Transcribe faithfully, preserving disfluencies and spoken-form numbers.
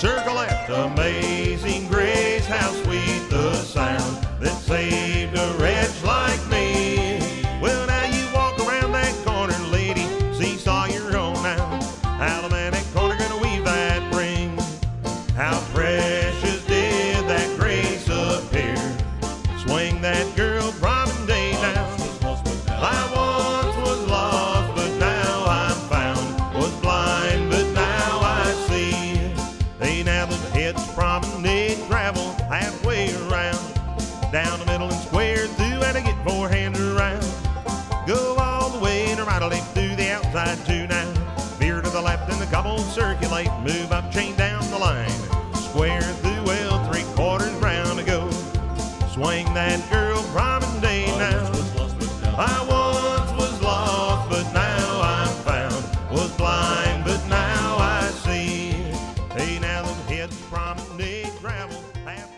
circle left. Amazing grace, how sweet the sound that saved a wretch like me. Well, now you walk around that corner, lady, seesaw your own now. How the man that corner gonna weave that ring? How precious did that grace appear? Swing that girl promising day now. I once was lost, but now I'm found. Was blind, but now I see. Hey, now the heads promenade travel halfway around, down the middle and square through, and I get four hands around. Go all the way to right or left through the outside too now. Veer to the left and the cobbles circulate. Move up, chain down the line. Square through, well, three quarters round to go. Swing that girl promising day now. I once was lost, but now I'm found. Was blind, but now I see. Hey, now the heads promenade travel half